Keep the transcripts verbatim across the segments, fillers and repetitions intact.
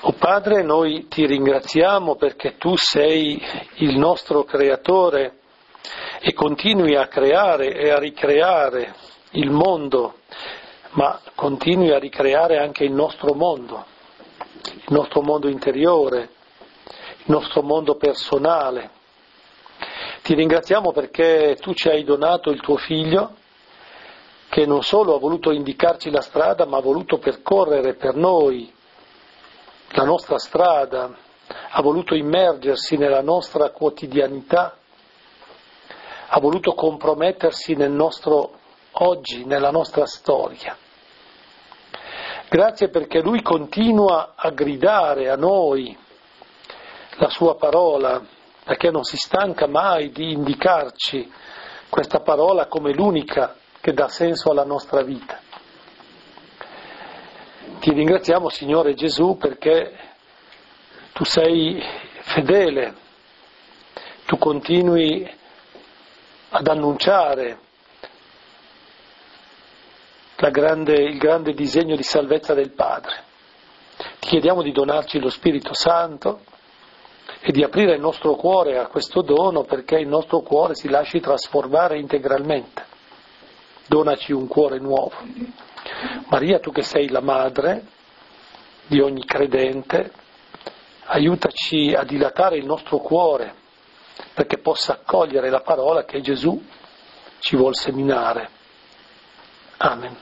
O Padre, noi ti ringraziamo perché tu sei il nostro creatore e continui a creare e a ricreare il mondo, ma continui a ricreare anche il nostro mondo, il nostro mondo interiore, il nostro mondo personale. Ti ringraziamo perché tu ci hai donato il tuo Figlio, che non solo ha voluto indicarci la strada, ma ha voluto percorrere per noi la nostra strada, ha voluto immergersi nella nostra quotidianità, ha voluto compromettersi nel nostro oggi, nella nostra storia. Grazie perché Lui continua a gridare a noi la sua parola, perché non si stanca mai di indicarci questa parola come l'unica che dà senso alla nostra vita. Ti ringraziamo, Signore Gesù, perché tu sei fedele, tu continui ad annunciare la grande, il grande disegno di salvezza del Padre. Ti chiediamo di donarci lo Spirito Santo e di aprire il nostro cuore a questo dono perché il nostro cuore si lasci trasformare integralmente. Donaci un cuore nuovo. Maria, tu che sei la madre di ogni credente, aiutaci a dilatare il nostro cuore perché possa accogliere la parola che Gesù ci vuol seminare. Amen.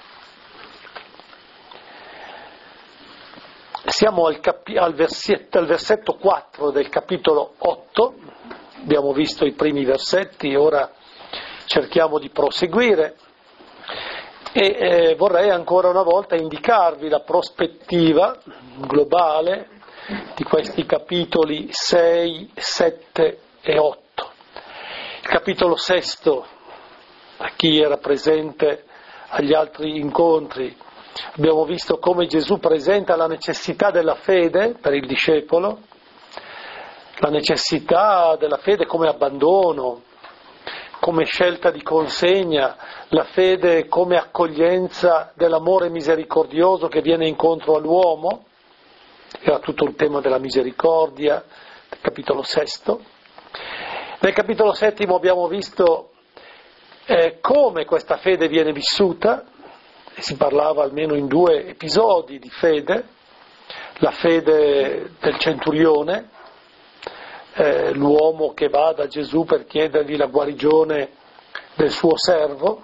Siamo al, capi- al, versetto, al versetto quattro del capitolo otto, abbiamo visto i primi versetti, ora cerchiamo di proseguire. E eh, vorrei ancora una volta indicarvi la prospettiva globale di questi capitoli sei, sette e otto. Il capitolo sesto, a chi era presente agli altri incontri, abbiamo visto come Gesù presenta la necessità della fede per il discepolo, la necessità della fede come abbandono, come scelta di consegna, la fede come accoglienza dell'amore misericordioso che viene incontro all'uomo, era tutto il tema della misericordia, del capitolo sesto. Nel capitolo settimo abbiamo visto eh, come questa fede viene vissuta, e si parlava almeno in due episodi di fede, la fede del centurione, Eh, l'uomo che va da Gesù per chiedergli la guarigione del suo servo,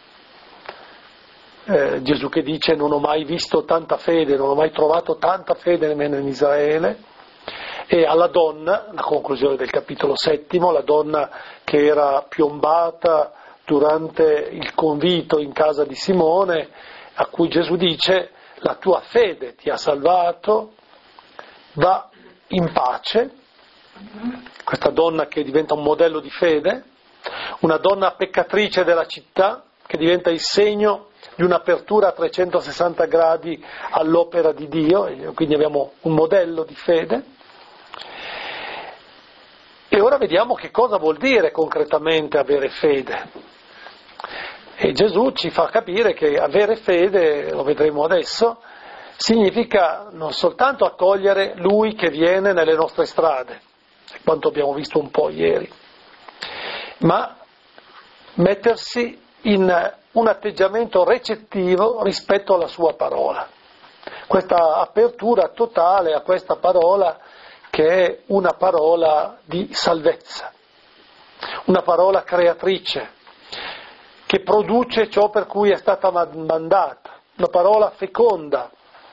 eh, Gesù che dice non ho mai visto tanta fede, non ho mai trovato tanta fede nemmeno in Israele, e alla donna, la conclusione del capitolo settimo, la donna che era piombata durante il convito in casa di Simone, a cui Gesù dice la tua fede ti ha salvato, va in pace. Questa donna che diventa un modello di fede, una donna peccatrice della città che diventa il segno di un'apertura a trecentosessanta gradi all'opera di Dio, e quindi abbiamo un modello di fede. E ora vediamo che cosa vuol dire concretamente avere fede. E Gesù ci fa capire che avere fede, lo vedremo adesso, significa non soltanto accogliere Lui che viene nelle nostre strade, quanto abbiamo visto un po' ieri, ma mettersi in un atteggiamento recettivo rispetto alla sua parola. Questa apertura totale a questa parola che è una parola di salvezza, una parola creatrice, che produce ciò per cui è stata mandata, una parola feconda.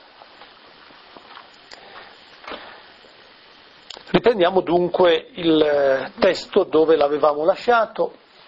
Riprendiamo dunque il testo dove l'avevamo lasciato.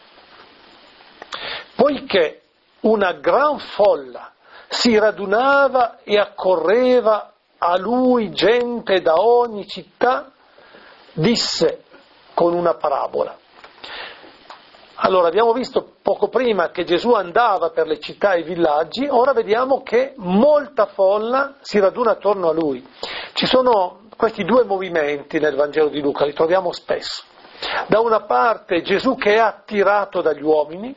Poiché una gran folla si radunava e accorreva a lui gente da ogni città, disse con una parabola. Allora, abbiamo visto poco prima che Gesù andava per le città e i villaggi, ora vediamo che molta folla si raduna attorno a lui. Ci sono questi due movimenti nel Vangelo di Luca, li troviamo spesso. Da una parte Gesù che è attirato dagli uomini,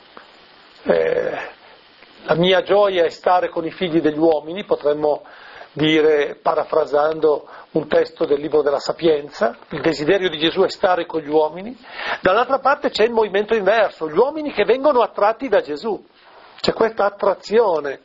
eh, la mia gioia è stare con i figli degli uomini, potremmo dire, parafrasando un testo del libro della Sapienza, il desiderio di Gesù è stare con gli uomini. Dall'altra parte c'è il movimento inverso, gli uomini che vengono attratti da Gesù, c'è questa attrazione.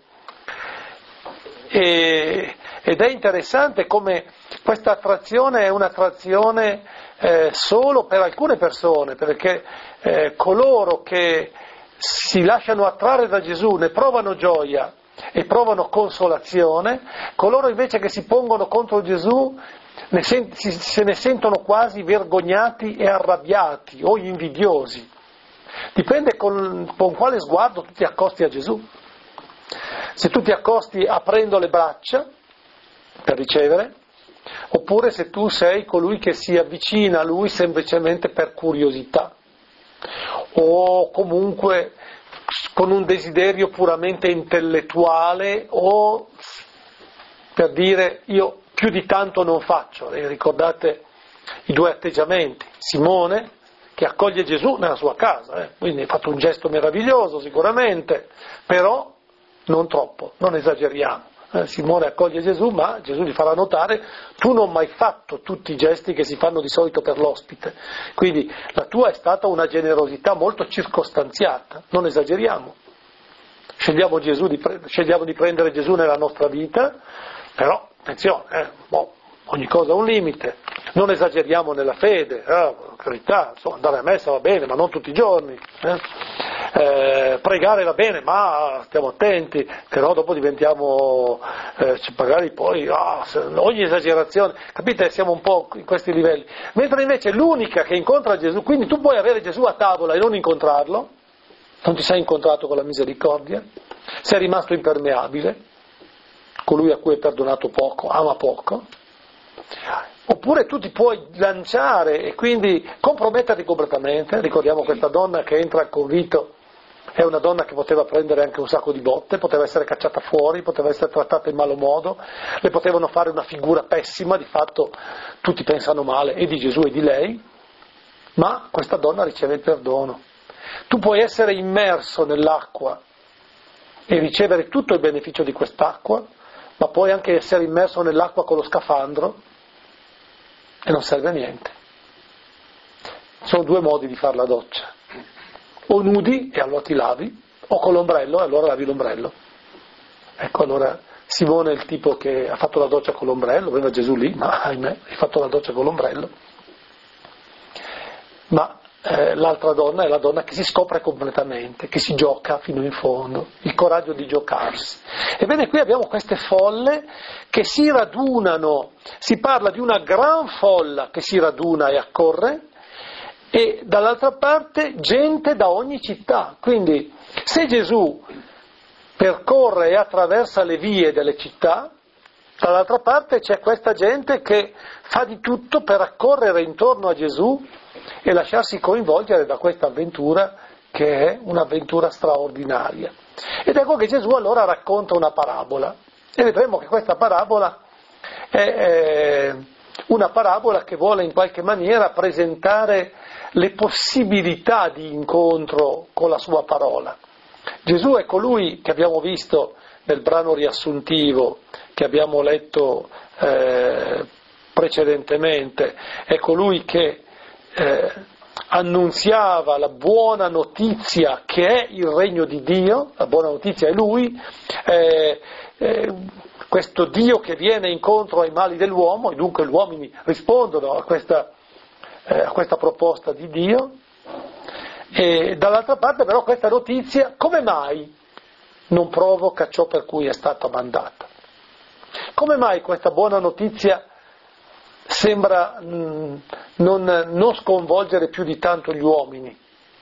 E, ed è interessante come questa attrazione è un'attrazione eh, solo per alcune persone, perché eh, coloro che si lasciano attrarre da Gesù ne provano gioia e provano consolazione, coloro invece che si pongono contro Gesù ne sen- si, se ne sentono quasi vergognati e arrabbiati o invidiosi. Dipende con, con quale sguardo tu ti accosti a Gesù. Se tu ti accosti aprendo le braccia per ricevere, oppure se tu sei colui che si avvicina a Lui semplicemente per curiosità, o comunque con un desiderio puramente intellettuale, o per dire io più di tanto non faccio. E ricordate i due atteggiamenti. Simone che accoglie Gesù nella sua casa, eh? Quindi ha fatto un gesto meraviglioso sicuramente, però non troppo, non esageriamo. Eh, Simone accoglie Gesù, ma Gesù gli farà notare: tu non hai mai fatto tutti i gesti che si fanno di solito per l'ospite, quindi la tua è stata una generosità molto circostanziata, non esageriamo. Scegliamo, Gesù di pre- scegliamo di prendere Gesù nella nostra vita, però attenzione, eh, boh, ogni cosa ha un limite, non esageriamo nella fede, eh, carità, insomma, andare a messa va bene, ma non tutti i giorni. Eh. Eh, pregare va bene, ma stiamo attenti, che no dopo diventiamo eh, magari poi oh, ogni esagerazione, capite, siamo un po' in questi livelli, mentre invece l'unica che incontra Gesù, quindi tu puoi avere Gesù a tavola e non incontrarlo, non ti sei incontrato con la misericordia, sei rimasto impermeabile, colui a cui è perdonato poco ama poco, oppure tu ti puoi lanciare e quindi comprometterti completamente. Ricordiamo questa donna che entra al convito, è una donna che poteva prendere anche un sacco di botte, poteva essere cacciata fuori, poteva essere trattata in malo modo, le potevano fare una figura pessima, di fatto tutti pensano male e di Gesù e di lei, ma questa donna riceve il perdono. Tu puoi essere immerso nell'acqua e ricevere tutto il beneficio di quest'acqua, ma puoi anche essere immerso nell'acqua con lo scafandro e non serve a niente. Sono due modi di fare la doccia: o nudi e allora ti lavi, o con l'ombrello e allora lavi l'ombrello. Ecco, allora Simone è il tipo che ha fatto la doccia con l'ombrello, aveva Gesù lì, ma ahimè, hai fatto la doccia con l'ombrello. Ma eh, l'altra donna è la donna che si scopre completamente, che si gioca fino in fondo, il coraggio di giocarsi. Ebbene, qui abbiamo queste folle che si radunano, si parla di una gran folla che si raduna e accorre, e dall'altra parte gente da ogni città. Quindi se Gesù percorre e attraversa le vie delle città, dall'altra parte c'è questa gente che fa di tutto per accorrere intorno a Gesù e lasciarsi coinvolgere da questa avventura che è un'avventura straordinaria. Ed ecco che Gesù allora racconta una parabola, e vedremo che questa parabola è, è una parabola che vuole in qualche maniera presentare le possibilità di incontro con la sua parola. Gesù è colui che abbiamo visto nel brano riassuntivo che abbiamo letto eh, precedentemente, è colui che eh, annunziava la buona notizia che è il regno di Dio, la buona notizia è Lui, eh, eh, questo Dio che viene incontro ai mali dell'uomo, e dunque gli uomini rispondono a questa, eh, a questa proposta di Dio. E dall'altra parte però questa notizia come mai non provoca ciò per cui è stata mandata? Come mai questa buona notizia sembra mh, non, non sconvolgere più di tanto gli uomini?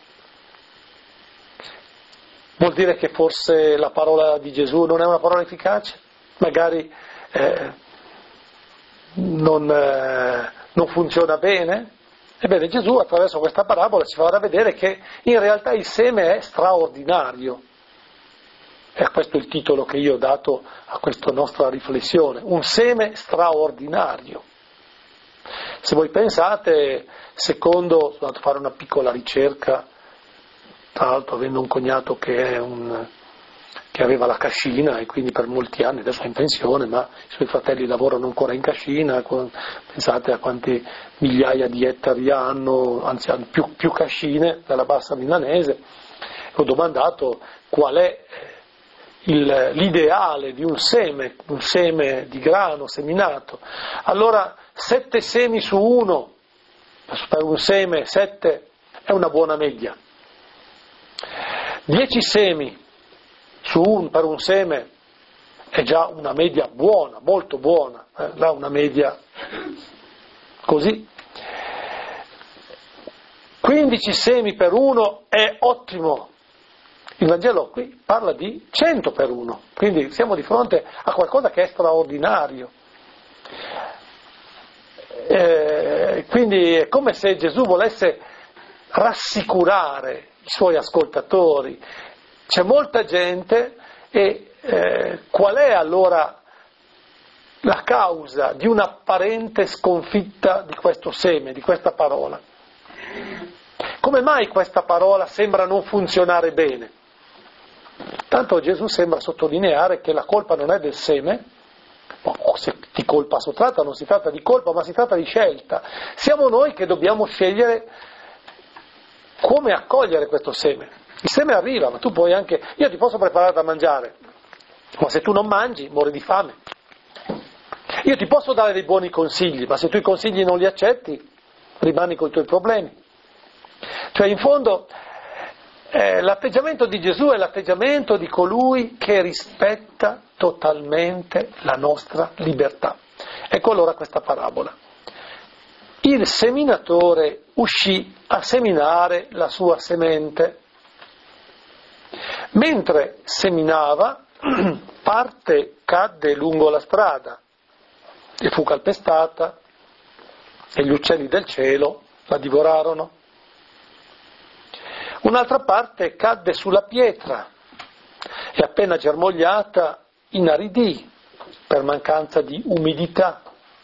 Vuol dire che forse la parola di Gesù non è una parola efficace? Magari eh, non, eh, non funziona bene? Ebbene, Gesù attraverso questa parabola ci farà vedere che in realtà il seme è straordinario. E questo è il titolo che io ho dato a questa nostra riflessione, un seme straordinario. Se voi pensate, secondo, sono andato a fare una piccola ricerca, tra l'altro avendo un cognato che è un, che aveva la cascina e quindi per molti anni, adesso è in pensione, ma i suoi fratelli lavorano ancora in cascina, pensate a quanti migliaia di ettari hanno, anzi hanno più, più cascine dalla bassa milanese. Ho domandato qual è il, l'ideale di un seme, un seme di grano seminato. Allora, sette semi su uno, per un seme, sette è una buona media. Dieci semi su un, per un seme è già una media buona, molto buona, eh? Là una media così. quindici semi per uno è ottimo. Il Vangelo qui parla di cento per uno, quindi siamo di fronte a qualcosa che è straordinario. Eh, quindi è come se Gesù volesse rassicurare i suoi ascoltatori. C'è molta gente e eh, qual è allora la causa di un'apparente sconfitta di questo seme, di questa parola? Come mai questa parola sembra non funzionare bene? Tanto Gesù sembra sottolineare che la colpa non è del seme, o se di colpa sottratta non si tratta di colpa, ma si tratta di scelta. Siamo noi che dobbiamo scegliere come accogliere questo seme. Il seme arriva, ma tu puoi anche... Io ti posso preparare da mangiare, ma se tu non mangi, muori di fame. Io ti posso dare dei buoni consigli, ma se tu i consigli non li accetti, rimani con i tuoi problemi. Cioè, in fondo, eh, l'atteggiamento di Gesù è l'atteggiamento di colui che rispetta totalmente la nostra libertà. Ecco allora questa parabola. Il seminatore uscì a seminare la sua semente. Mentre seminava, parte cadde lungo la strada e fu calpestata e gli uccelli del cielo la divorarono. Un'altra parte cadde sulla pietra e appena germogliata inaridì per mancanza di umidità.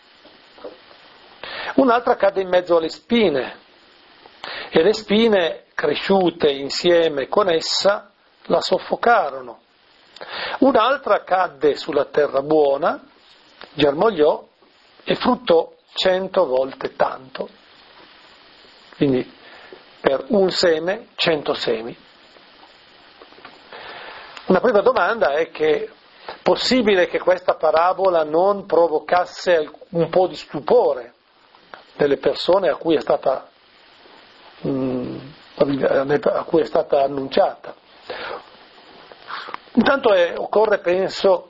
Un'altra cadde in mezzo alle spine e le spine cresciute insieme con essa la soffocarono. Un'altra cadde sulla terra buona, germogliò e fruttò cento volte tanto. Quindi per un seme, cento semi. Una prima domanda è che è possibile che questa parabola non provocasse un po' di stupore delle persone a cui è stata, mh, a cui è stata annunciata. Intanto è, occorre, penso,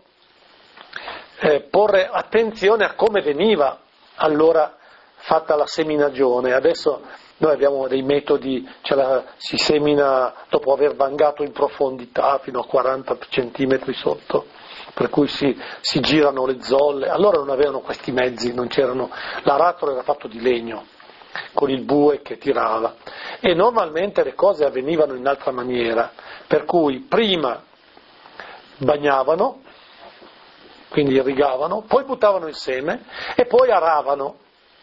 eh, porre attenzione a come veniva allora fatta la seminagione. Adesso noi abbiamo dei metodi, cioè la, si semina dopo aver vangato in profondità fino a quaranta centimetri sotto, per cui si, si girano le zolle. Allora non avevano questi mezzi, non c'erano, l'aratro era fatto di legno, con il bue che tirava, e normalmente le cose avvenivano in altra maniera, per cui prima bagnavano, quindi irrigavano, poi buttavano il seme e poi aravano.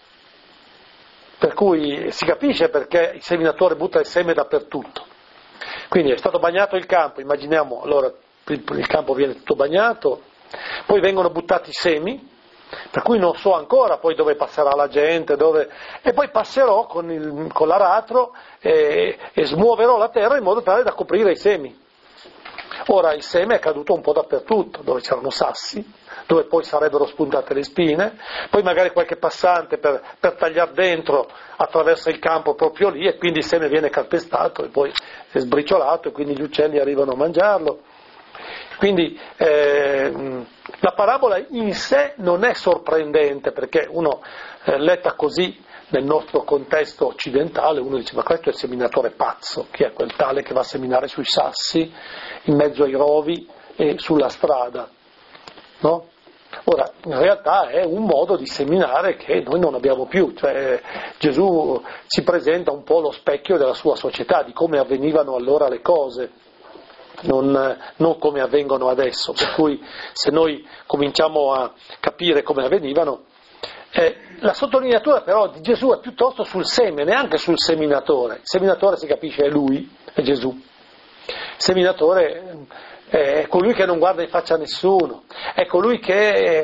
Per cui si capisce perché il seminatore butta il seme dappertutto. Quindi è stato bagnato il campo, immaginiamo, allora il campo viene tutto bagnato, poi vengono buttati i semi, per cui non so ancora poi dove passerà la gente, dove... e poi passerò con, il, con l'aratro e, e smuoverò la terra in modo tale da coprire i semi. Ora il seme è caduto un po' dappertutto, dove c'erano sassi, dove poi sarebbero spuntate le spine, poi magari qualche passante per, per tagliare dentro attraversa il campo proprio lì e quindi il seme viene calpestato e poi è sbriciolato e quindi gli uccelli arrivano a mangiarlo. Quindi eh, la parabola in sé non è sorprendente, perché uno eh, letta così nel nostro contesto occidentale, uno dice: ma questo è il seminatore pazzo, che è quel tale che va a seminare sui sassi, in mezzo ai rovi e sulla strada, no? Ora, in realtà è un modo di seminare che noi non abbiamo più, cioè Gesù ci presenta un po' lo specchio della sua società, di come avvenivano allora le cose, non, non come avvengono adesso, per cui se noi cominciamo a capire come avvenivano, eh, la sottolineatura però di Gesù è piuttosto sul seme, neanche sul seminatore. Il seminatore, si capisce, è lui, è Gesù. Il seminatore è colui che non guarda in faccia a nessuno, è colui che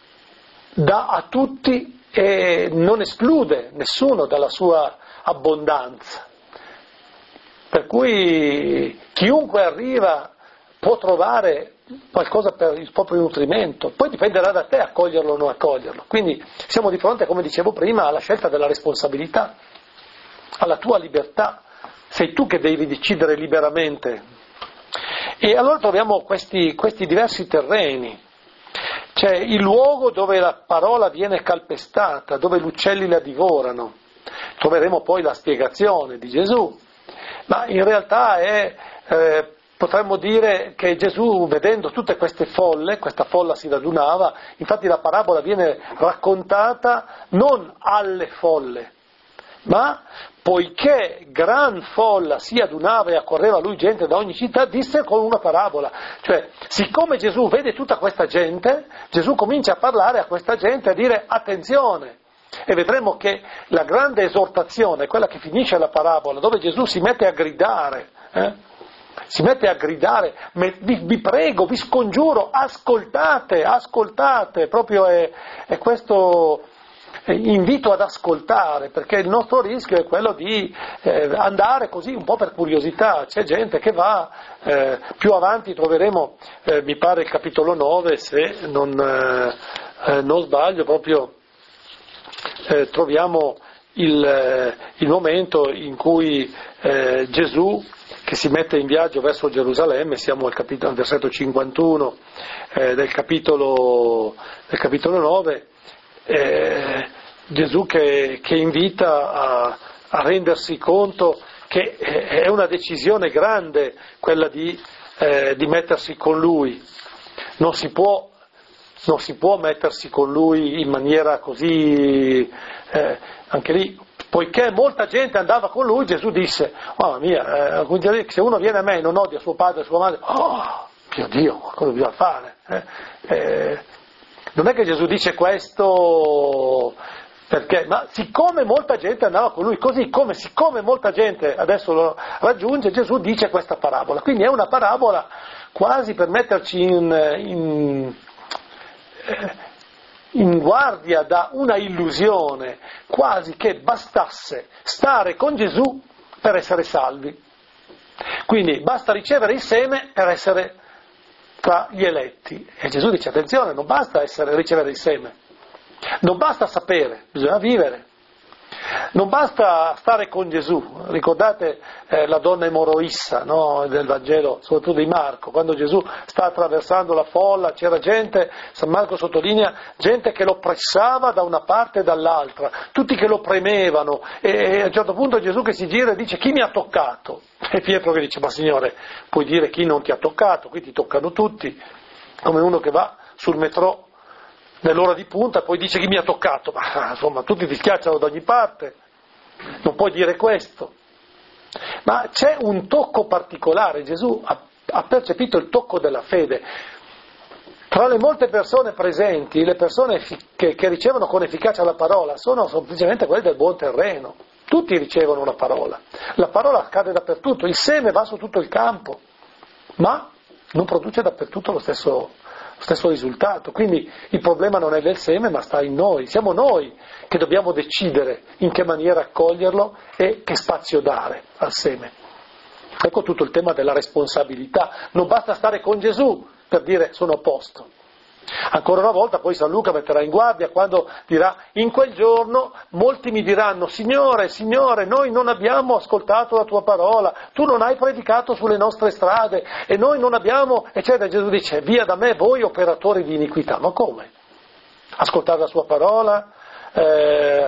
dà a tutti e non esclude nessuno dalla sua abbondanza. Per cui chiunque arriva può trovare qualcosa per il proprio nutrimento, poi dipenderà da te accoglierlo o non accoglierlo. Quindi siamo di fronte, come dicevo prima, alla scelta della responsabilità, alla tua libertà. Sei tu che devi decidere liberamente. E allora troviamo questi, questi diversi terreni. C'è il luogo dove la parola viene calpestata, dove gli uccelli la divorano. Troveremo poi la spiegazione di Gesù, ma in realtà è, eh, potremmo dire che Gesù, vedendo tutte queste folle, questa folla si radunava, infatti la parabola viene raccontata non alle folle, ma poiché gran folla si adunava e accorreva a lui gente da ogni città, disse con una parabola. Cioè, siccome Gesù vede tutta questa gente, Gesù comincia a parlare a questa gente, a dire attenzione. E vedremo che la grande esortazione è quella che finisce la parabola, dove Gesù si mette a gridare, eh? si mette a gridare, vi, vi prego, vi scongiuro, ascoltate, ascoltate, proprio è, è questo invito ad ascoltare, perché il nostro rischio è quello di eh, andare così un po' per curiosità. C'è gente che va, eh, più avanti troveremo, eh, mi pare il capitolo nove, se non, eh, non sbaglio, proprio eh, troviamo il, eh, il momento in cui eh, Gesù, che si mette in viaggio verso Gerusalemme, siamo al, capitolo, al versetto cinquantuno eh, del, capitolo, del capitolo nove, Eh, Gesù che, che invita a, a rendersi conto che è una decisione grande quella di, eh, di mettersi con Lui. Non si può, non si può mettersi con Lui in maniera così, eh, anche lì, poiché molta gente andava con Lui, Gesù disse, oh mia, eh, se uno viene a me e non odia suo padre e sua madre, oh mio Dio, cosa bisogna fare? Eh? Eh, Non è che Gesù dice questo perché, ma siccome molta gente andava con lui, così come siccome molta gente adesso lo raggiunge, Gesù dice questa parabola. Quindi è una parabola quasi per metterci in, in, in guardia da una illusione, quasi che bastasse stare con Gesù per essere salvi. Quindi basta ricevere il seme per essere tra gli eletti. E Gesù dice attenzione, non basta essere, ricevere il seme, non basta sapere, bisogna vivere, non basta stare con Gesù. Ricordate eh, la donna emoroissa, no, del Vangelo, soprattutto di Marco, quando Gesù sta attraversando la folla, c'era gente, San Marco sottolinea, gente che lo pressava da una parte e dall'altra, tutti che lo premevano, e, e a un certo punto Gesù che si gira e dice chi mi ha toccato? E Pietro che dice, ma Signore, puoi dire chi non ti ha toccato, qui ti toccano tutti, come uno che va sul metro nell'ora di punta, poi dice chi mi ha toccato, ma insomma tutti ti schiacciano da ogni parte, non puoi dire questo. Ma c'è un tocco particolare, Gesù ha, ha percepito il tocco della fede. Tra le molte persone presenti, le persone che, che ricevono con efficacia la parola sono semplicemente quelle del buon terreno. Tutti ricevono la parola, la parola cade dappertutto, il seme va su tutto il campo, ma non produce dappertutto lo stesso, lo stesso risultato. Quindi il problema non è del seme, ma sta in noi, siamo noi che dobbiamo decidere in che maniera accoglierlo e che spazio dare al seme. Ecco tutto il tema della responsabilità, non basta stare con Gesù per dire sono a posto. Ancora una volta poi San Luca metterà in guardia quando dirà in quel giorno molti mi diranno Signore, Signore, noi non abbiamo ascoltato la tua parola, tu non hai predicato sulle nostre strade e noi non abbiamo, eccetera. Gesù dice via da me voi operatori di iniquità. Ma come? Ascoltare la sua parola, eh,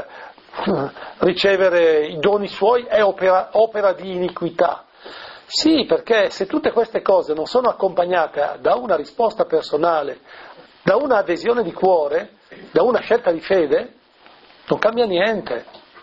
ricevere i doni suoi è opera, opera di iniquità. Sì, perché se tutte queste cose non sono accompagnate da una risposta personale, da una adesione di cuore, da una scelta di fede, non cambia niente.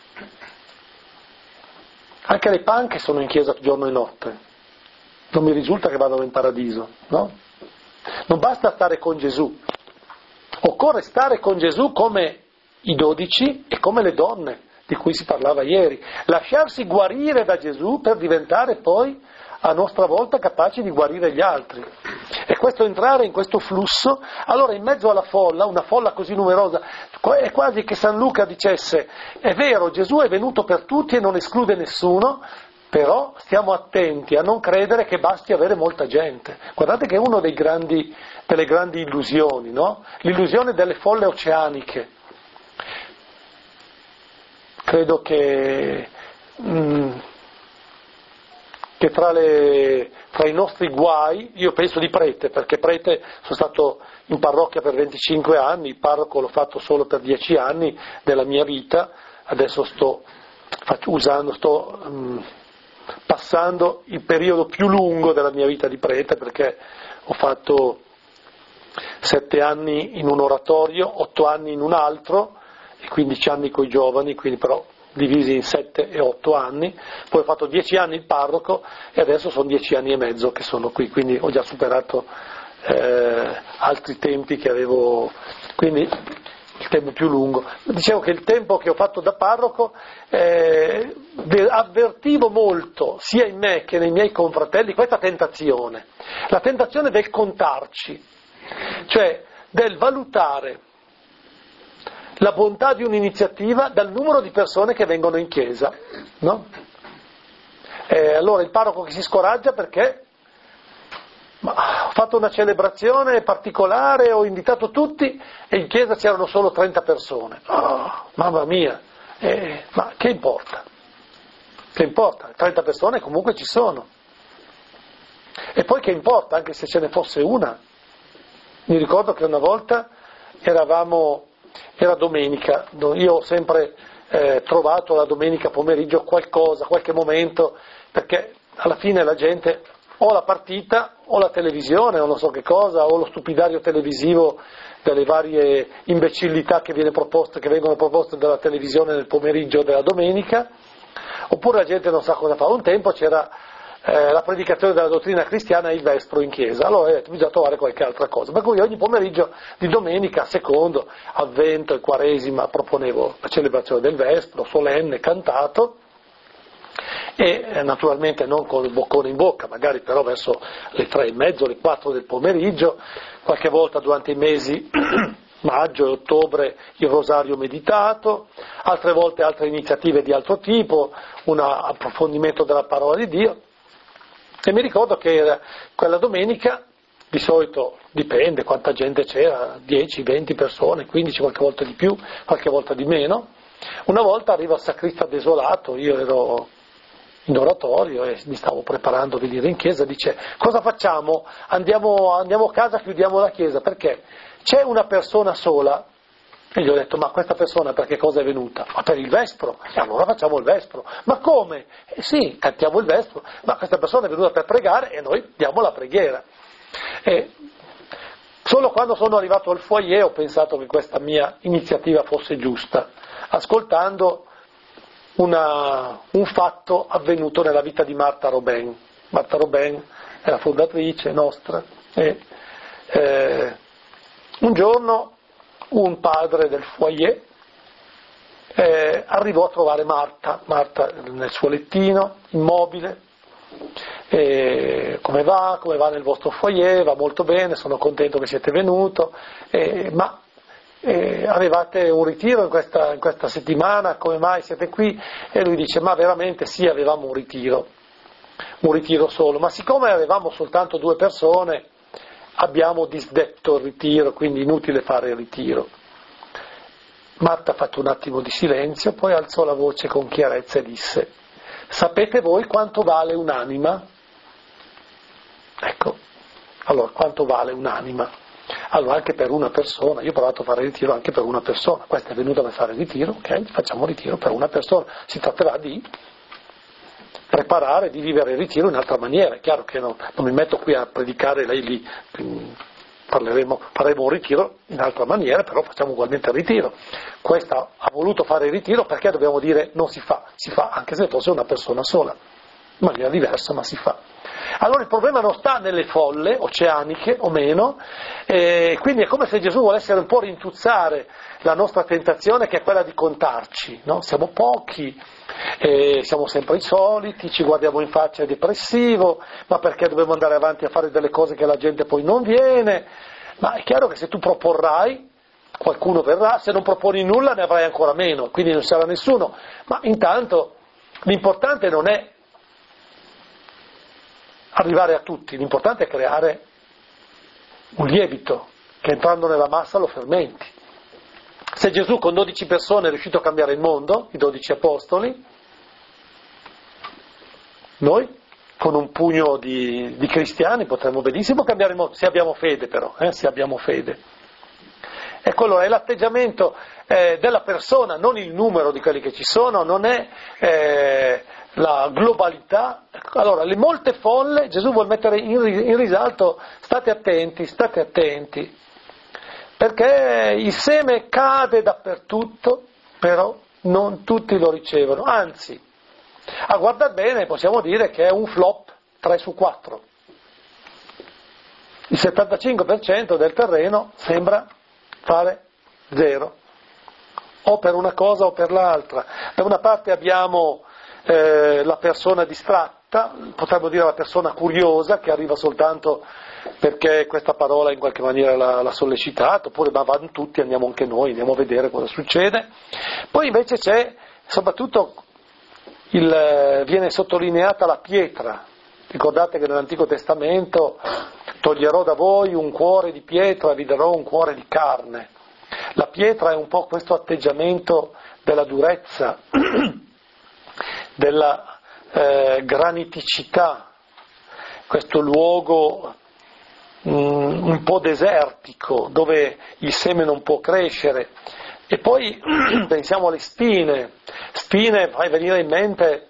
Anche le panche sono in chiesa giorno e notte, non mi risulta che vadano in paradiso, no? Non basta stare con Gesù, occorre stare con Gesù come i dodici e come le donne di cui si parlava ieri, lasciarsi guarire da Gesù per diventare poi a nostra volta capaci di guarire gli altri. E questo entrare in questo flusso, allora in mezzo alla folla, una folla così numerosa, è quasi che San Luca dicesse: è vero, Gesù è venuto per tutti e non esclude nessuno, però stiamo attenti a non credere che basti avere molta gente. Guardate che è una delle grandi illusioni, no? L'illusione delle folle oceaniche. Credo che, mh, che tra, le, tra i nostri guai, io penso di prete, perché prete sono stato in parrocchia per venticinque anni, il parroco l'ho fatto solo per dieci anni della mia vita, adesso sto faccio, usando, sto mh, passando il periodo più lungo della mia vita di prete, perché ho fatto sette anni in un oratorio, otto anni in un altro, e quindici anni con i giovani, quindi però divisi in sette e otto anni, poi ho fatto dieci anni il parroco e adesso sono dieci anni e mezzo che sono qui, quindi ho già superato eh, altri tempi che avevo, quindi il tempo più lungo. Dicevo che il tempo che ho fatto da parroco eh, avvertivo molto, sia in me che nei miei confratelli, questa tentazione, la tentazione del contarci, cioè del valutare la bontà di un'iniziativa dal numero di persone che vengono in chiesa, no? E allora il parroco che si scoraggia perché ma, ho fatto una celebrazione particolare, ho invitato tutti e in chiesa c'erano solo trenta persone. Oh, mamma mia, eh, ma che importa? Che importa? trenta persone comunque ci sono. E poi che importa anche se ce ne fosse una? Mi ricordo che una volta eravamo... Era domenica, io ho sempre eh, trovato la domenica pomeriggio qualcosa, qualche momento, perché alla fine la gente o la partita o la televisione o non so che cosa, o lo stupidario televisivo delle varie imbecillità che, viene proposte, che vengono proposte dalla televisione nel pomeriggio della domenica, oppure la gente non sa cosa fa. Un tempo c'era Eh, la predicazione della dottrina cristiana e il vespro in chiesa, allora ho detto bisogna trovare qualche altra cosa, per cui ogni pomeriggio di domenica, secondo Avvento e Quaresima, proponevo la celebrazione del vespro, solenne, cantato, e eh, naturalmente non con il boccone in bocca, magari però verso le tre e mezzo, le quattro del pomeriggio, qualche volta durante i mesi maggio e ottobre il rosario meditato, altre volte altre iniziative di altro tipo, un approfondimento della parola di Dio. E mi ricordo che quella domenica, di solito dipende quanta gente c'era, dieci, venti persone, quindici, qualche volta di più, qualche volta di meno. Una volta arriva il sacrista desolato, io ero in oratorio e mi stavo preparando a venire in chiesa, dice: cosa facciamo? Andiamo, andiamo a casa, chiudiamo la chiesa, perché c'è una persona sola. E gli ho detto: ma questa persona per che cosa è venuta? Ma per il vespro. E allora facciamo il vespro. Ma come? Eh sì, cantiamo il vespro, ma questa persona è venuta per pregare e noi diamo la preghiera. E solo quando sono arrivato al foyer ho pensato che questa mia iniziativa fosse giusta, ascoltando una, un fatto avvenuto nella vita di Martha Robin. Martha Robin è la fondatrice nostra e eh, un giorno un padre del foyer eh, arrivò a trovare Marta, Marta nel suo lettino, immobile, eh, come va, come va nel vostro foyer, va molto bene, sono contento che siete venuto, eh, ma eh, avevate un ritiro in questa, in questa settimana, come mai siete qui? E lui dice: ma veramente sì, avevamo un ritiro, un ritiro solo, ma siccome avevamo soltanto due persone, abbiamo disdetto il ritiro, quindi inutile fare il ritiro. Marta ha fatto un attimo di silenzio, poi alzò la voce con chiarezza e disse: sapete voi quanto vale un'anima? Ecco, allora quanto vale un'anima? Allora anche per una persona, io ho provato a fare il ritiro anche per una persona, questa è venuta per fare il ritiro, ok, facciamo il ritiro per una persona, si tratterà di preparare, di vivere il ritiro in altra maniera. È chiaro che non, non mi metto qui a predicare, lei lì parleremo, faremo un ritiro in altra maniera, però facciamo ugualmente il ritiro. Questa ha voluto fare il ritiro perché dobbiamo dire non si fa, si fa anche se fosse una persona sola, in maniera diversa, ma si fa. Allora il problema non sta nelle folle oceaniche o meno, eh, quindi è come se Gesù volesse un po' rintuzzare la nostra tentazione, che è quella di contarci, no? Siamo pochi, eh, siamo sempre i soliti, ci guardiamo in faccia, è depressivo, ma perché dobbiamo andare avanti a fare delle cose che la gente poi non viene? Ma è chiaro che se tu proporrai, qualcuno verrà, se non proponi nulla ne avrai ancora meno, quindi non sarà nessuno, ma intanto l'importante non è arrivare a tutti, l'importante è creare un lievito che entrando nella massa lo fermenti. Se Gesù con dodici persone è riuscito a cambiare il mondo, i dodici apostoli, noi con un pugno di, di cristiani potremmo benissimo cambiare il mondo, se abbiamo fede però, eh, se abbiamo fede. E quello è l'atteggiamento eh, della persona, non il numero di quelli che ci sono, non è eh, la globalità. Allora, le molte folle, Gesù vuol mettere in, in risalto, state attenti, state attenti, perché il seme cade dappertutto, però non tutti lo ricevono, anzi, a guardar bene possiamo dire che è un flop tre su quattro. Il settantacinque per cento del terreno sembra fare zero, o per una cosa o per l'altra. Da una parte abbiamo eh, la persona distratta, potremmo dire la persona curiosa, che arriva soltanto perché questa parola in qualche maniera l'ha, l'ha sollecitato, oppure ma vanno tutti, andiamo anche noi, andiamo a vedere cosa succede. Poi invece c'è soprattutto il, viene sottolineata la pietra. Ricordate che nell'Antico Testamento toglierò da voi un cuore di pietra e vi darò un cuore di carne. La pietra è un po' questo atteggiamento della durezza, della eh, graniticità, questo luogo mh, un po' desertico dove il seme non può crescere. E poi pensiamo alle spine, spine fai venire in mente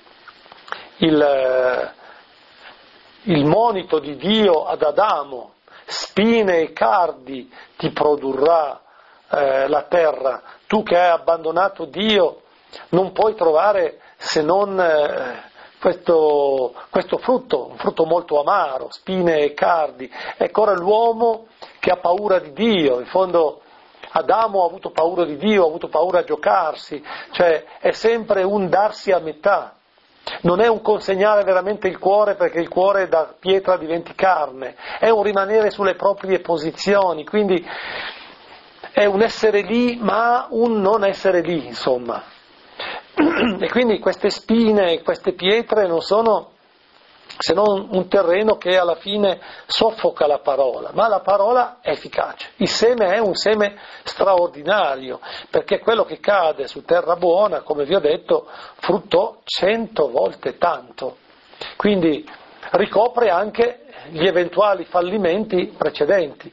il, il monito di Dio ad Adamo, spine e cardi ti produrrà eh, la terra, tu che hai abbandonato Dio non puoi trovare se non eh, questo, questo frutto, un frutto molto amaro, spine e cardi. Ecco ora l'uomo che ha paura di Dio, in fondo Adamo ha avuto paura di Dio, ha avuto paura a giocarsi, cioè è sempre un darsi a metà, non è un consegnare veramente il cuore perché il cuore da pietra diventi carne, è un rimanere sulle proprie posizioni, quindi è un essere lì ma un non essere lì, insomma. E quindi queste spine e queste pietre non sono se non un terreno che alla fine soffoca la parola, ma la parola è efficace. Il seme è un seme straordinario, perché quello che cade su terra buona, come vi ho detto, fruttò cento volte tanto. Quindi ricopre anche gli eventuali fallimenti precedenti.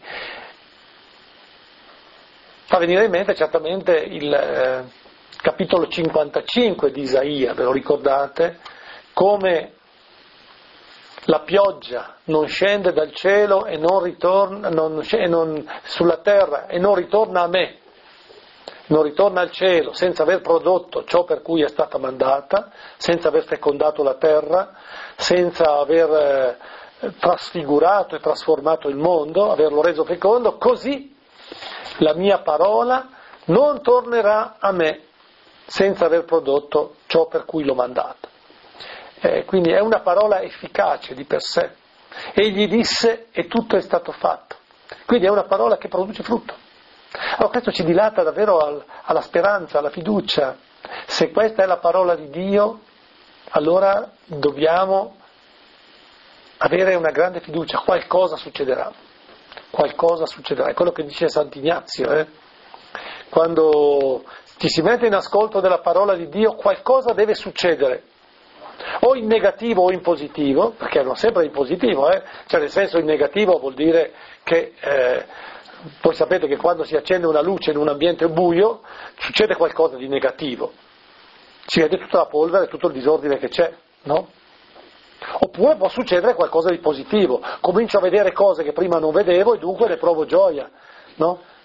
Fa venire in mente certamente il eh, capitolo cinquantacinque di Isaia, ve lo ricordate? Come la pioggia non scende dal cielo e non ritorna non, e non, sulla terra e non ritorna a me, non ritorna al cielo senza aver prodotto ciò per cui è stata mandata, senza aver fecondato la terra, senza aver eh, trasfigurato e trasformato il mondo, averlo reso fecondo, così la mia parola non tornerà a me senza aver prodotto ciò per cui l'ho mandata. Eh, quindi è una parola efficace di per sé. Egli disse e tutto è stato fatto. Quindi è una parola che produce frutto. Allora questo ci dilata davvero al, alla speranza, alla fiducia. Se questa è la parola di Dio, allora dobbiamo avere una grande fiducia. Qualcosa succederà. Qualcosa succederà. È quello che dice Sant'Ignazio. Eh? Quando ci si mette in ascolto della parola di Dio, qualcosa deve succedere. O in negativo o in positivo, perché non sempre in positivo, eh? Cioè nel senso in negativo vuol dire che eh, voi sapete che quando si accende una luce in un ambiente buio succede qualcosa di negativo, si vede tutta la polvere, tutto il disordine che c'è, no? Oppure può succedere qualcosa di positivo, comincio a vedere cose che prima non vedevo e dunque ne provo gioia, no?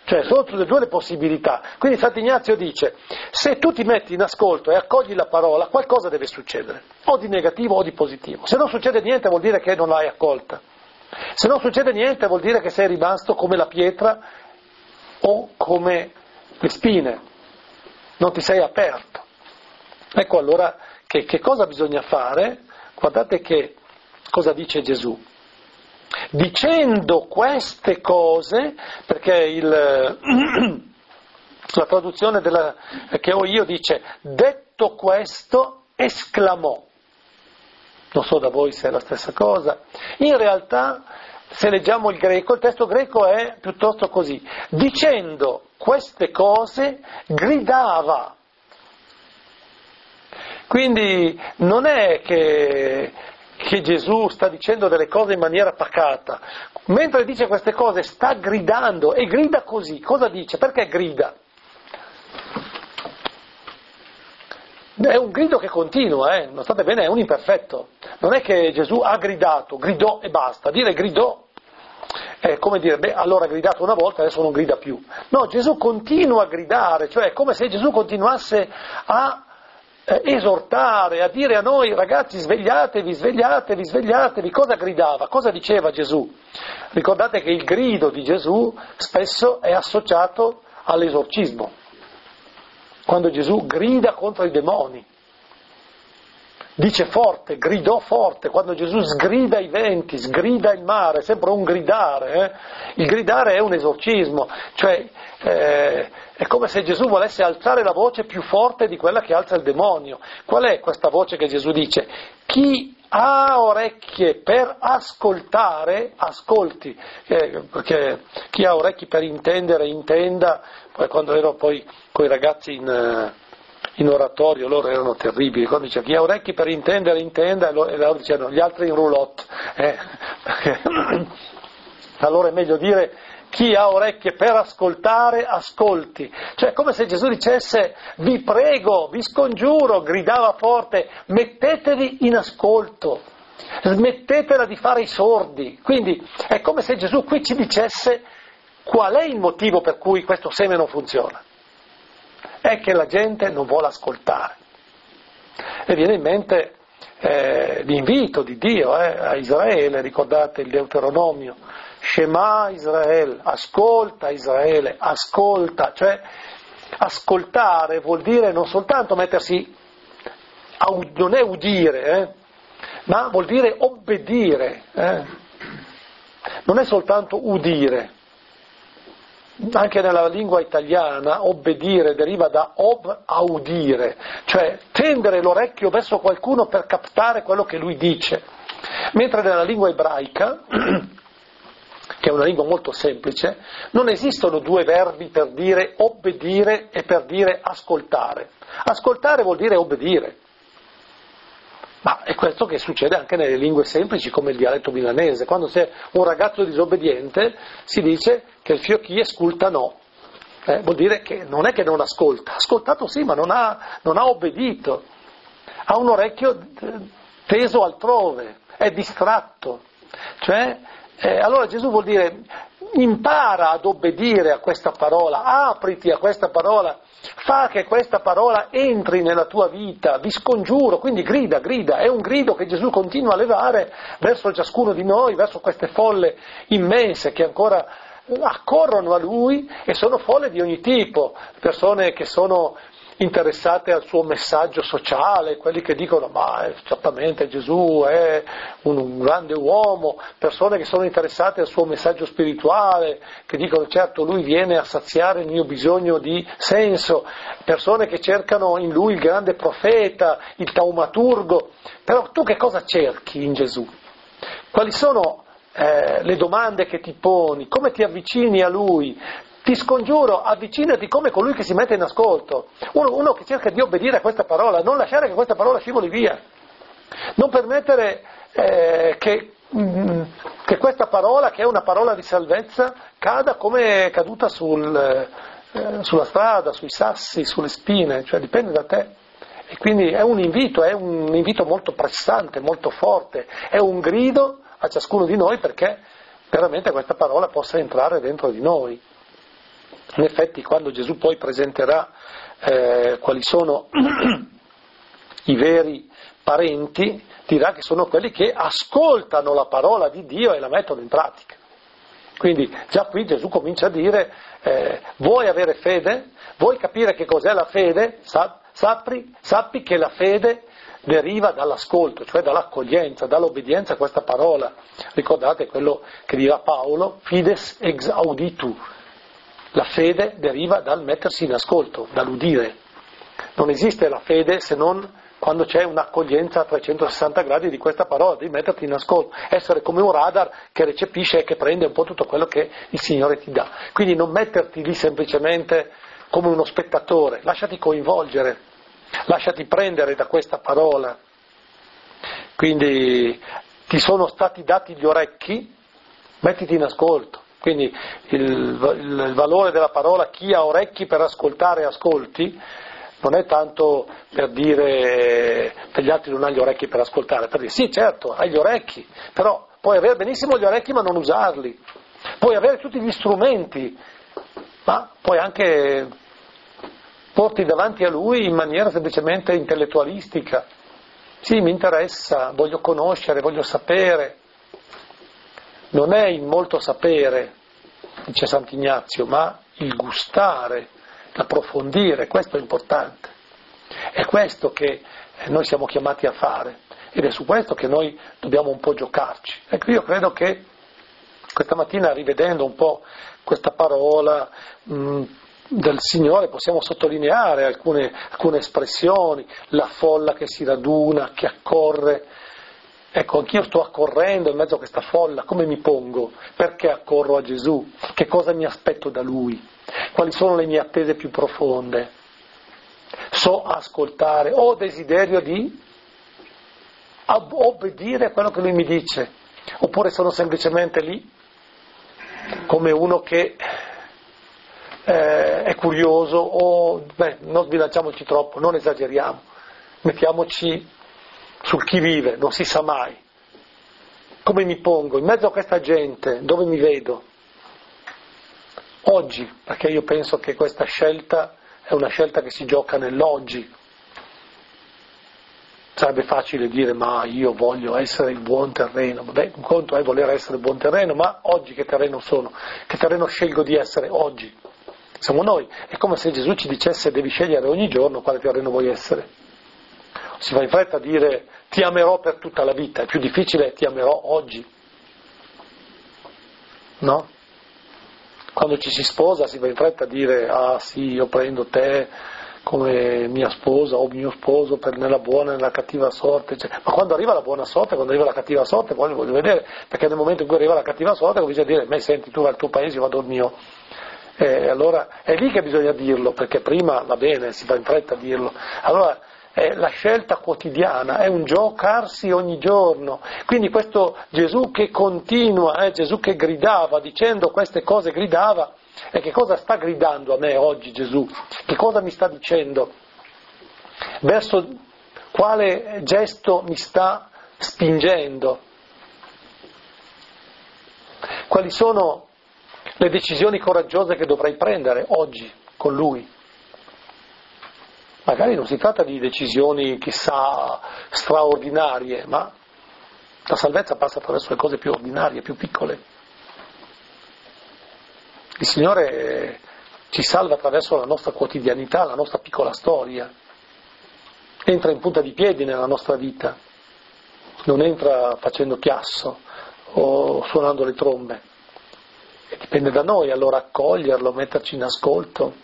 Cioè sono tutte e due le possibilità. Quindi Sant'Ignazio dice, se tu ti metti in ascolto e accogli la parola, qualcosa deve succedere, o di negativo o di positivo. Se non succede niente vuol dire che non l'hai accolta. Se non succede niente vuol dire che sei rimasto come la pietra o come le spine, non ti sei aperto. Ecco allora che, che cosa bisogna fare? Guardate che cosa dice Gesù. Dicendo queste cose, perché il, la traduzione della, che ho io dice, detto questo esclamò. Non so da voi se è la stessa cosa. In realtà, se leggiamo il greco, il testo greco è piuttosto così. Dicendo queste cose, gridava. Quindi non è che, che Gesù sta dicendo delle cose in maniera pacata. Mentre dice queste cose sta gridando, e grida così. Cosa dice? Perché grida? È un grido che continua, eh? Non state bene, è un imperfetto. Non è che Gesù ha gridato, gridò e basta. Dire gridò è come dire, beh, allora ha gridato una volta, adesso non grida più. No, Gesù continua a gridare, cioè è come se Gesù continuasse a eh, esortare, a dire a noi, ragazzi, svegliatevi, svegliatevi, svegliatevi. Cosa gridava? Cosa diceva Gesù? Ricordate che il grido di Gesù spesso è associato all'esorcismo. Quando Gesù grida contro i demoni, dice forte, gridò forte, quando Gesù sgrida i venti, sgrida il mare, è sempre un gridare, eh? Il gridare è un esorcismo, cioè eh, è come se Gesù volesse alzare la voce più forte di quella che alza il demonio. Qual è questa voce che Gesù dice? Chi ha orecchie per ascoltare, ascolti, eh, perché chi ha orecchi per intendere, intenda. Poi quando ero poi con i ragazzi in, in oratorio, loro erano terribili, quando diceva chi ha orecchi per intendere, intenda, e loro dicevano gli altri in roulotte, eh, perché allora è meglio dire chi ha orecchie per ascoltare, ascolti. Cioè come se Gesù dicesse vi prego, vi scongiuro, gridava forte, mettetevi in ascolto, smettetela di fare i sordi. Quindi è come se Gesù qui ci dicesse qual è il motivo per cui questo seme non funziona. È che la gente non vuole ascoltare. E viene in mente eh, l'invito di Dio eh, a Israele, ricordate il Deuteronomio, Shema Israele, ascolta Israele, ascolta, cioè ascoltare vuol dire non soltanto mettersi, a, non è udire, eh, ma vuol dire obbedire, eh. Non è soltanto udire. Anche nella lingua italiana obbedire deriva da ob audire, cioè tendere l'orecchio verso qualcuno per captare quello che lui dice. Mentre nella lingua ebraica, che è una lingua molto semplice, non esistono due verbi per dire obbedire e per dire ascoltare. Ascoltare vuol dire obbedire. Ma è questo che succede anche nelle lingue semplici come il dialetto milanese. Quando c'è un ragazzo disobbediente si dice che il fiocchi ascolta no. Eh, vuol dire che non è che non ascolta, ha ascoltato sì, ma non ha, non ha obbedito. Ha un orecchio teso altrove, è distratto. Cioè, eh, allora Gesù vuol dire impara ad obbedire a questa parola, apriti a questa parola, fa che questa parola entri nella tua vita, vi scongiuro, quindi grida, grida, è un grido che Gesù continua a levare verso ciascuno di noi, verso queste folle immense che ancora accorrono a Lui e sono folle di ogni tipo, persone che sono interessate al suo messaggio sociale, quelli che dicono ma eh, certamente Gesù è un, un grande uomo, persone che sono interessate al suo messaggio spirituale, che dicono certo lui viene a saziare il mio bisogno di senso, persone che cercano in lui il grande profeta, il taumaturgo. Però tu che cosa cerchi in Gesù? Quali sono eh, le domande che ti poni? Come ti avvicini a lui? Ti scongiuro, avvicinati come colui che si mette in ascolto, uno, uno che cerca di obbedire a questa parola, non lasciare che questa parola scivoli via, non permettere eh, che, mh, che questa parola, che è una parola di salvezza, cada come è caduta sul, eh, sulla strada, sui sassi, sulle spine, cioè dipende da te. E quindi è un invito, è un invito molto pressante, molto forte, è un grido a ciascuno di noi perché veramente questa parola possa entrare dentro di noi. In effetti, quando Gesù poi presenterà eh, quali sono i veri parenti, dirà che sono quelli che ascoltano la parola di Dio e la mettono in pratica. Quindi già qui Gesù comincia a dire, eh, vuoi avere fede? Vuoi capire che cos'è la fede? Sa- sappi, sappi che la fede deriva dall'ascolto, cioè dall'accoglienza, dall'obbedienza a questa parola. Ricordate quello che dirà Paolo, fides ex auditu. La fede deriva dal mettersi in ascolto, dall'udire. Non esiste la fede se non quando c'è un'accoglienza a trecentosessanta gradi di questa parola, di metterti in ascolto, essere come un radar che recepisce e che prende un po' tutto quello che il Signore ti dà. Quindi non metterti lì semplicemente come uno spettatore, lasciati coinvolgere, lasciati prendere da questa parola. Quindi ti sono stati dati gli orecchi, mettiti in ascolto. Quindi il, il valore della parola, chi ha orecchi per ascoltare ascolti, non è tanto per dire per gli altri non ha gli orecchi per ascoltare, per dire sì certo hai gli orecchi, però puoi avere benissimo gli orecchi ma non usarli, puoi avere tutti gli strumenti, ma puoi anche porti davanti a lui in maniera semplicemente intellettualistica. Sì, mi interessa, voglio conoscere, voglio sapere. Non è il molto sapere, dice Sant'Ignazio, ma il gustare, l'approfondire, questo è importante. È questo che noi siamo chiamati a fare ed è su questo che noi dobbiamo un po' giocarci. Ecco, io credo che questa mattina, rivedendo un po' questa parola mh, del Signore, possiamo sottolineare alcune, alcune espressioni, la folla che si raduna, che accorre. Ecco, anch'io sto accorrendo in mezzo a questa folla, come mi pongo? Perché accorro a Gesù? Che cosa mi aspetto da Lui? Quali sono le mie attese più profonde? So ascoltare, ho desiderio di obbedire a quello che Lui mi dice, oppure sono semplicemente lì come uno che eh, è curioso o, beh, non sbilanciamoci troppo, non esageriamo, mettiamoci sul chi vive, non si sa mai. Come mi pongo? In mezzo a questa gente, dove mi vedo? Oggi, perché io penso che questa scelta è una scelta che si gioca nell'oggi. Sarebbe facile dire, ma io voglio essere il buon terreno. Beh, un conto è voler essere il buon terreno, ma oggi che terreno sono? Che terreno scelgo di essere oggi? Siamo noi. È come se Gesù ci dicesse, devi scegliere ogni giorno quale terreno vuoi essere. Si fa in fretta a dire ti amerò per tutta la vita, è più difficile ti amerò oggi, no? Quando ci si sposa si va in fretta a dire ah sì, io prendo te come mia sposa o mio sposo per nella buona e nella cattiva sorte, cioè, ma quando arriva la buona sorte, quando arriva la cattiva sorte, poi voglio vedere, perché nel momento in cui arriva la cattiva sorte comincia a dire, me senti tu vai al tuo paese, io vado al mio. Eh, allora è lì che bisogna dirlo, perché prima va bene, si va in fretta a dirlo. Allora è la scelta quotidiana, è un giocarsi ogni giorno. Quindi questo Gesù che continua, eh, Gesù che gridava, dicendo queste cose gridava, e che cosa sta gridando a me oggi Gesù? Che cosa mi sta dicendo? Verso quale gesto mi sta spingendo? Quali sono le decisioni coraggiose che dovrei prendere oggi con Lui? Magari non si tratta di decisioni chissà straordinarie, ma la salvezza passa attraverso le cose più ordinarie, più piccole. Il Signore ci salva attraverso la nostra quotidianità, la nostra piccola storia. Entra in punta di piedi nella nostra vita, non entra facendo chiasso o suonando le trombe. E dipende da noi allora accoglierlo, metterci in ascolto.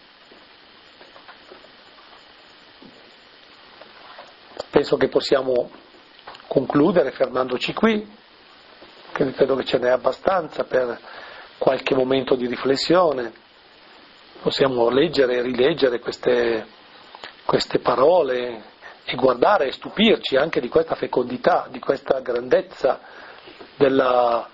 Penso che possiamo concludere fermandoci qui, che credo che ce n'è abbastanza per qualche momento di riflessione. Possiamo leggere e rileggere queste, queste parole e guardare e stupirci anche di questa fecondità, di questa grandezza della,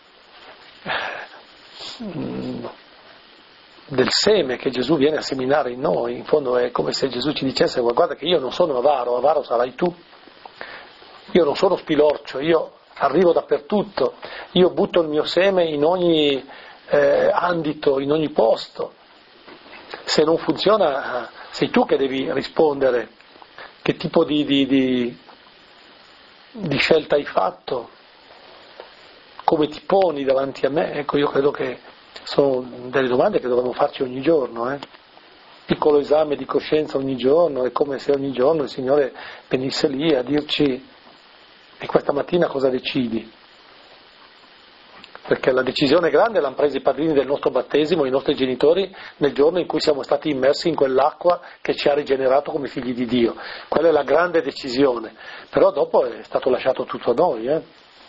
del seme che Gesù viene a seminare in noi. In fondo è come se Gesù ci dicesse guarda che io non sono avaro, avaro sarai tu. Io non sono spilorcio, io arrivo dappertutto, io butto il mio seme in ogni eh, ambito, in ogni posto. Se non funziona sei tu che devi rispondere che tipo di, di, di, di scelta hai fatto, come ti poni davanti a me. Ecco, io credo che sono delle domande che dovremmo farci ogni giorno, eh? Piccolo esame di coscienza ogni giorno, è come se ogni giorno il Signore venisse lì a dirci: e questa mattina cosa decidi? Perché la decisione grande l'hanno presa i padrini del nostro battesimo, i nostri genitori, nel giorno in cui siamo stati immersi in quell'acqua che ci ha rigenerato come figli di Dio. Quella è la grande decisione, però dopo è stato lasciato tutto a noi. Eh?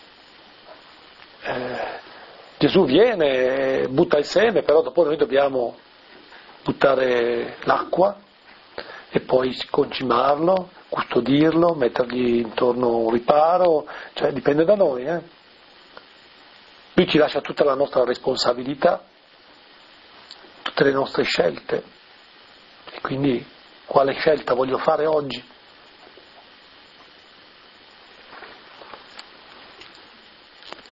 Eh, Gesù viene, butta il seme, però dopo noi dobbiamo buttare l'acqua e poi concimarlo, custodirlo, mettergli intorno un riparo, cioè dipende da noi. Eh? Lui ci lascia tutta la nostra responsabilità, tutte le nostre scelte, e quindi quale scelta voglio fare oggi?